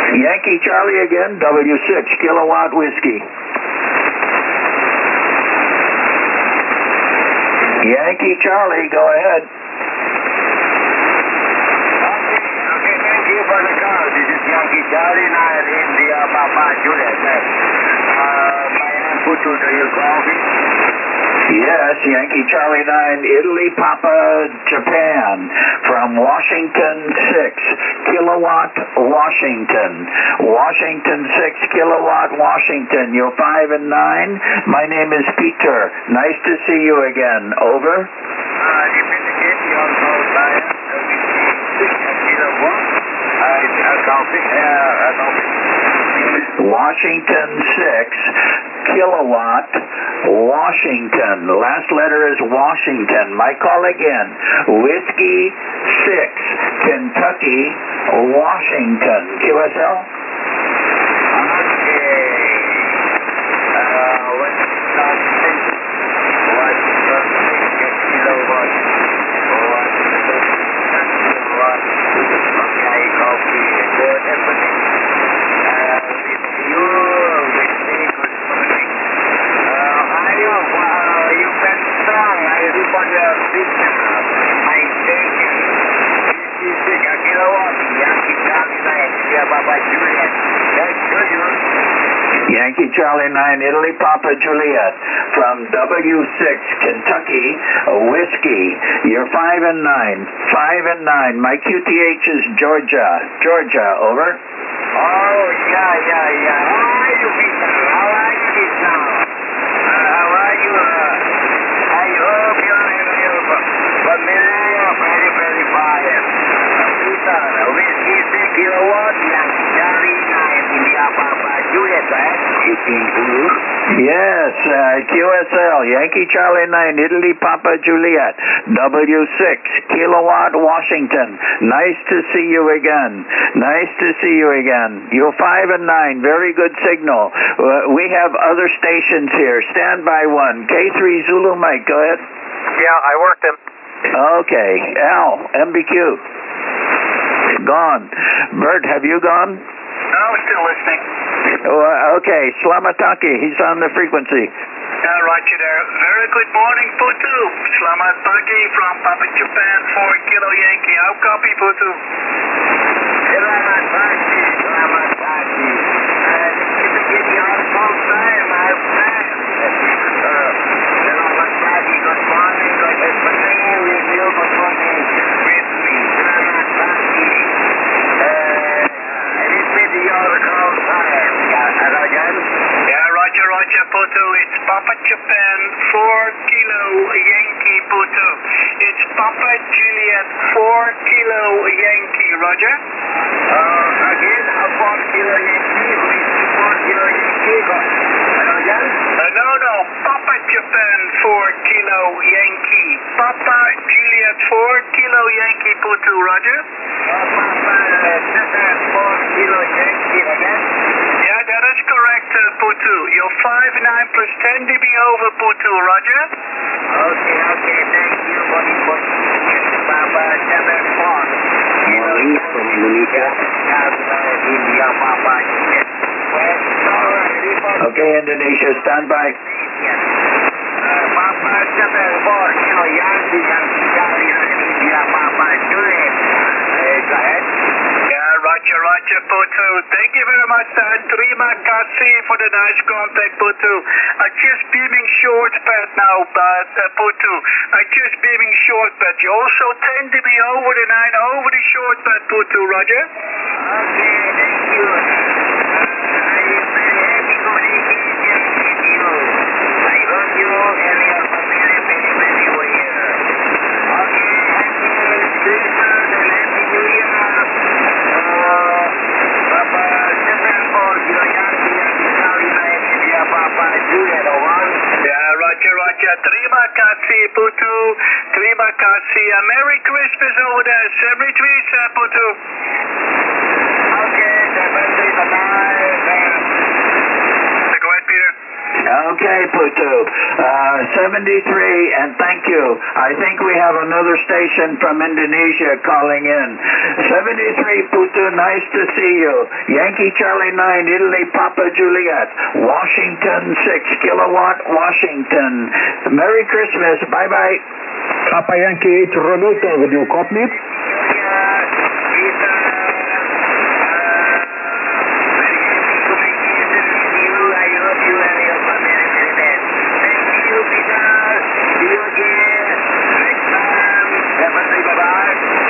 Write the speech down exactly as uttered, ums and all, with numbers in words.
Yankee Charlie again, W six, Kilowatt Whiskey. Yankee Charlie, go ahead. Okay, okay, thank you for the call. This is Yankee Charlie, nine India Papa Juliet. Uh, my name Putu, do you call me? Yes, Yankee Charlie nine, Italy Papa Japan, from Washington six, Kilowatt Washington. Washington six, Kilowatt Washington. You're five and nine. My name is Peter. Nice to see you again. Over. Uh, repeat again, your call by six kilowatt. Uh, copy, uh, copy. Washington six, Kilowatt Washington. Last letter is Washington. My call again. Whiskey six, Kentucky, Washington. Q S L? Okay. Uh, what's the thing? What's the thing? Kilowatt. What's the kilowatt? Okay, copy. Good, everything. Uh, with you, with me, good morning. Uh, are you, uh, you been strong? I report your picture. My station. This is a kilowatt. Yankee Charlie nine, India Papa Juliet. That's good, you. Yankee Charlie nine, Italy Papa Juliet, from W six, Kentucky, Whiskey. You're five and nine. five and nine. My Q T H is Georgia. Georgia, over. Oh, yeah, yeah, yeah. How are you, Peter? How are you this now? Uh, how are you? Uh, I hope you're in your familiar, very, very fine. Uh, Peter, whiskey six kilowatt, Yankee Charlie nine, India Papa Juliet, right? Yes, uh, Q S L, Yankee Charlie nine, Italy Papa Juliet, W six, Kilowatt, Washington. Nice to see you again. Nice to see you again. You're five and nine, very good signal. Uh, we have other stations here. Stand by one. K three Zulu Mike, go ahead. Yeah, I worked him. Okay, Al, M B Q. Gone. Bert, have you gone? No, still listening. Uh, okay, Slamataki, he's on the frequency. Uh, roger there. Very good morning, Putu. Selamat pagi from Papa Japan, four Kilo Yankee. How copy, Putu? Selamat pagi, selamat pagi. Uh, kita jadi on call time, my friend. Uh, selamat pagi, good morning, good evening with you, good morning with me. Selamat pagi. Uh, repeat your call time. Yeah, again? Yeah, roger, roger, Putu. It's Papa Japan, four Kilo Yankee, Putu. It's Papa Juliet, four Kilo Yankee, roger? Uh, again, a four Kilo Yankee, whiskey four Kilo Yankee. Again? Uh, no, no, Papa Japan, four Kilo Yankee. Papa Juliet, four Kilo Yankee, Putu, roger? Uh, Papa Japan, four Kilo Yankee, again? Yeah, that is correct, uh, Putu. You're five nine plus ten D B over, Putu, roger? Okay, okay, thank you for the information. Papa Japan, four Kilo Yankee. From Indonesia. India, Papa Juliet. Okay, Indonesia, stand by. Uh, Papa Japan, four Kilo Yankee, Yankee Charlie, India, Papa Juliet. Uh, go ahead. Yeah, roger, roger, Putu. Thank you very much, sir. Terima kasih for the nice contact, Putu. I'm just beaming short pad now, but uh, Putu. I'm just beaming short pad. You also ten D B over the nine over the short pad, Putu, roger? Okay, thank you. Uh, I am very happy communication with you. I hope you and your family very, very well. Okay, happy Christmas and happy New Year. Uh, Papa Japan four Kilo Yankee, Yankee Charlie nine, India Papa Juliet, over. Yeah, roger, roger. Terima kasih, Putu. Terima kasih. Uh, Merry Christmas over there. Merry Trees, uh, Putu. Okay, seven three, bye-bye. Go ahead, Peter. Okay. Okay, Putu. Uh, seventy-three, and thank you. I think we have another station from Indonesia calling in. seventy-three, Putu, nice to see you. Yankee Charlie nine, Italy Papa Juliet. Washington six, Kilowatt, Washington. Merry Christmas. Bye-bye. Papa Yankee eight, Romeo, will you copy it?